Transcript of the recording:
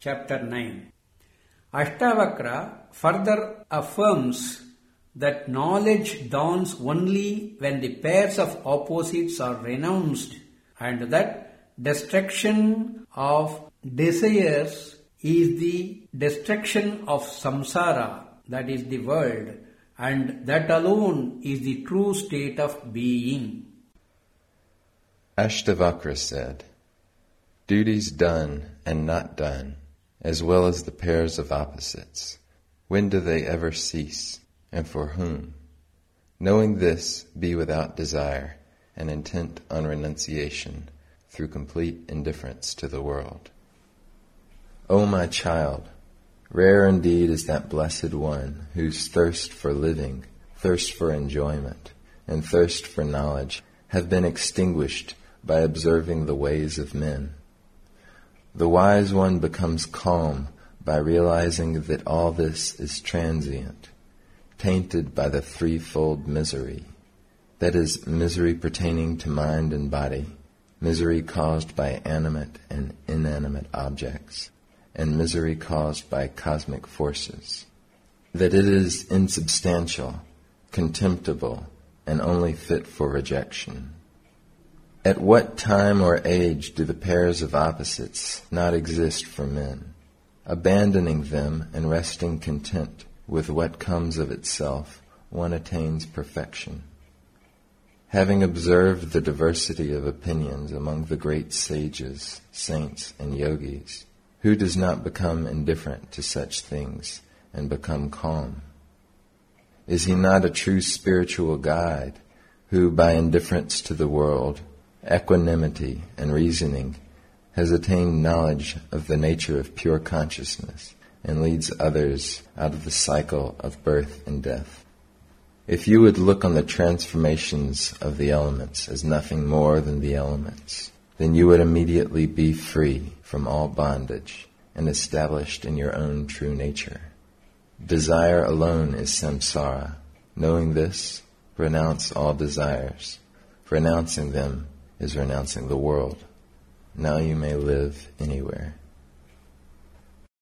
Chapter 9. Ashtavakra further affirms that knowledge dawns only when the pairs of opposites are renounced, and that destruction of desires is the destruction of samsara, that is the world, and that alone is the true state of being. Ashtavakra said, "Duties done and not done, as well as the pairs of opposites, when do they ever cease, and for whom? Knowing this, be without desire and intent on renunciation through complete indifference to the world." O my child, rare indeed is that blessed one whose thirst for living, thirst for enjoyment, and thirst for knowledge have been extinguished by observing the ways of men. The wise one becomes calm by realizing that all this is transient, tainted by the threefold misery, that is, misery pertaining to mind and body, misery caused by animate and inanimate objects, and misery caused by cosmic forces, that it is insubstantial, contemptible, and only fit for rejection. At what time or age do the pairs of opposites not exist for men? Abandoning them and resting content with what comes of itself, one attains perfection. Having observed the diversity of opinions among the great sages, saints, and yogis, who does not become indifferent to such things and become calm? Is he not a true spiritual guide who, by indifference to the world, equanimity, and reasoning, has attained knowledge of the nature of pure consciousness and leads others out of the cycle of birth and death? If you would look on the transformations of the elements as nothing more than the elements, then you would immediately be free from all bondage and established in your own true nature. Desire alone is samsara. Knowing this, renounce all desires. Renouncing them is renouncing the world. Now you may live anywhere.